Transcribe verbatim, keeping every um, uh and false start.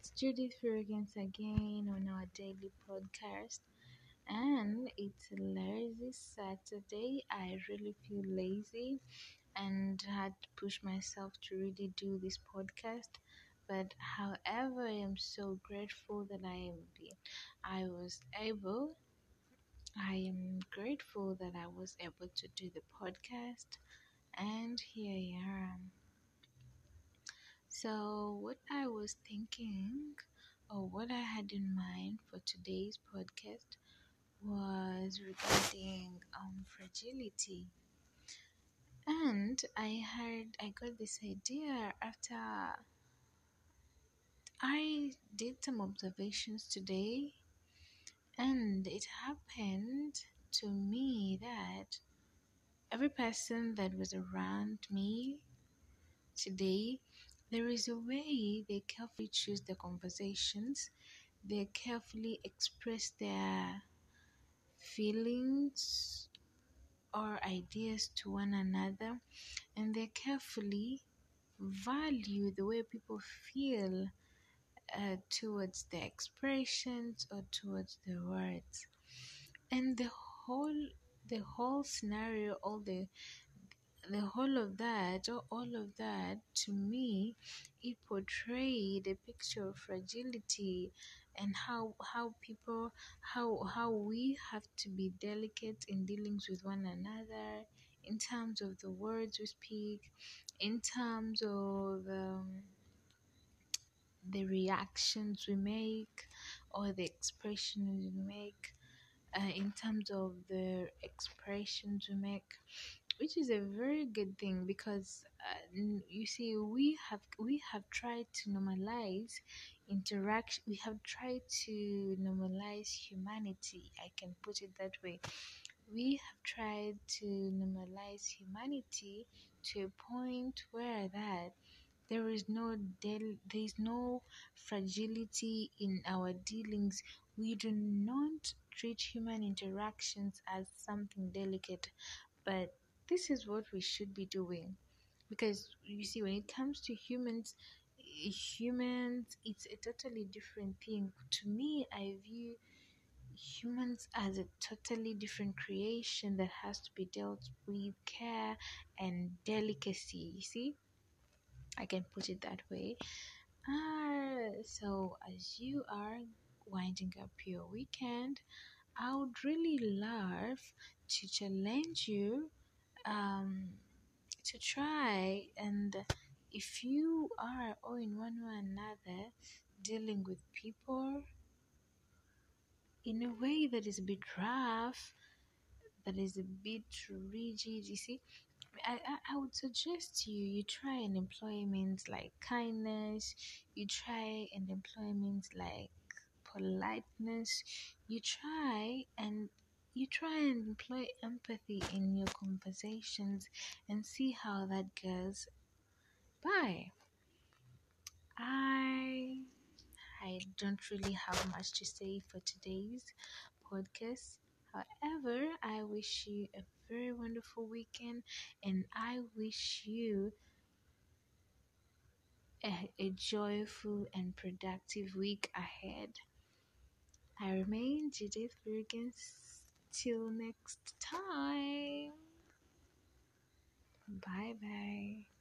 It's Judith Fergus again on our daily podcast, and it's a lazy Saturday. I really feel lazy and had to push myself to really do this podcast. But however, I am so grateful that I am be- I was able. I am grateful that I was able to do the podcast, and here I am. So, what I was thinking, or what I had in mind for today's podcast, was regarding um, fragility. And I heard, I got this idea after I did some observations today, and it happened to me that every person that was around me today, there is a way they carefully choose their conversations. They carefully express their feelings or ideas to one another, and they carefully value the way people feel uh, towards their expressions or towards their words. And the whole the whole scenario, all the the whole of that, or all of that, to me, it portrayed a picture of fragility and how how people how how we have to be delicate in dealings with one another in terms of the words we speak, in terms of um, the reactions we make or the expressions we make, uh, in terms of the expressions we make, which is a very good thing because uh, n- you see we have we have tried to normalize interaction. We have tried to normalize humanity, I can put it that way. We have tried to normalize humanity to a point where that there is no del- there is no fragility in our dealings. We do not treat human interactions as something delicate, but this is what we should be doing. Because you see, when it comes to humans, humans, it's a totally different thing. To me, I view humans as a totally different creation that has to be dealt with care and delicacy. You see, I can put it that way. Ah, so as you are winding up your weekend, I would really love to challenge you um, to try, and if you are or in one way or another dealing with people in a way that is a bit rough, that is a bit rigid, you see, I, I, I would suggest you you try and employ means like kindness, you try and employ means like politeness, you try and you try and employ empathy in your conversations and see how that goes. Bye. I I don't really have much to say for today's podcast. However, I wish you a very wonderful weekend and I wish you a, a joyful and productive week ahead. I remain Judith Fergus. Till next time. Bye bye.